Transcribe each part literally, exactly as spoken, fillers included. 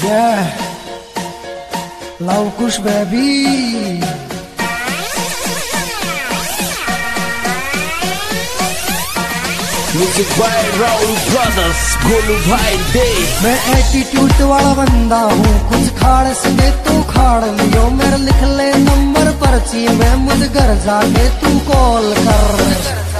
Yeah, Love Kush baby. Music by Raul Brothers, Golu भाई दे। मैं attitude वाला बंदा हूँ, कुछ खाड़ सके तू खाड़ लियो। मेरे लिख ले नंबर पर्ची में, मुझे घर जाके तू कॉल कर।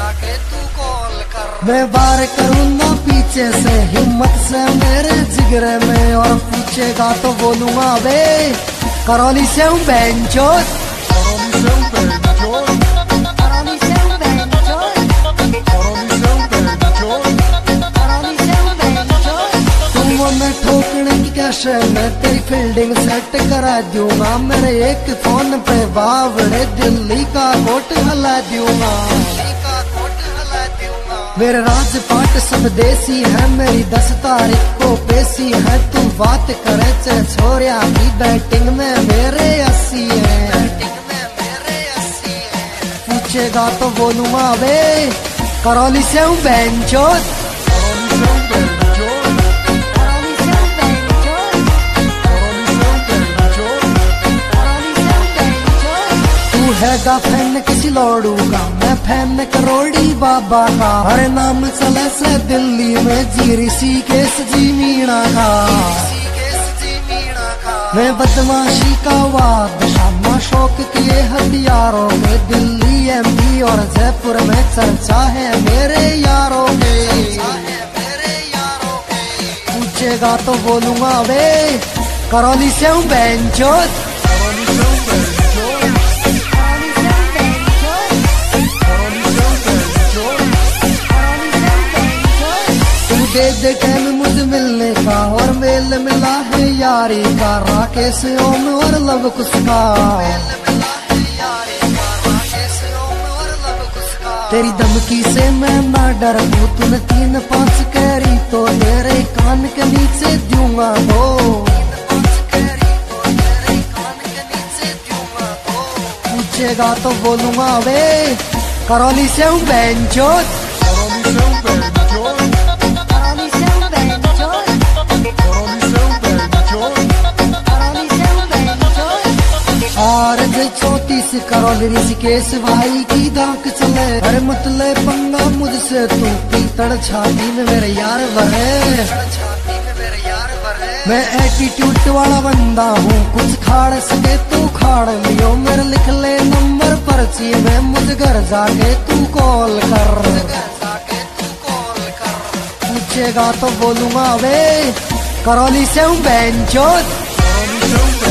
मैं बार करूँ ना पीछे से, हिम्मत से मेरे जिगरे में। और पूछेगा तो बोलूंगा बे करौली से हूँ बेंचोत। मैं ठोकने की कैसे मैं तेरी फील्डिंग सेट करा दूंगा। मेरे एक फोन पे बावड़े दिल्ली का कोट हला दूंगा। मेरे राजपाट सब देसी है, मेरी दस तारीख को पेशी है। तू बात करे चे छोरिया की, बैटिंग में मेरे अस्सी है। पूछेगा तो बोलूंगा वे करौली से हूँ बेंचोत। हैगा फैन किसी लोड़ू का, मैं फैन करोड़ी बाबा का। हर नाम चले से दिल्ली में, जी ऋषिकेश जी मीणा का। मैं बदमाशी का बादशाह, शौक किए हथियारों के। दिल्ली एमपी और जयपुर में चर्चा है मेरे यारों के। पूछेगा तो बोलूंगा वे करौली से हूँ बेंचोत। दे दे कैन मुझे मिलने का, और मेल मिला है यारी का। राकेश ओम और लव कुछ का, तेरी धमकी से मैं ना डरूं। तूने तीन पाँच करी तो तेरे कान के नीचे दूंगा दो। पूछेगा तो बोलूंगा वे करौली से हूँ बेंचोत। और चौतीस करौली ऋषिकेश भाई की दांक चले। अरे मतले पंगा मुझसे तू, पीतड़ छाती में मेरे यार भरे। मैं एटीट्यूड वाला बंदा हूँ, कुछ खाड़ सके तू खाड़ लियो। मेरे लिख ले नंबर पर्ची में, मुझे घर जाके तू कॉल कर। पूछेगा तो बोलूंगा वे करौली से हूँ बेंचोत।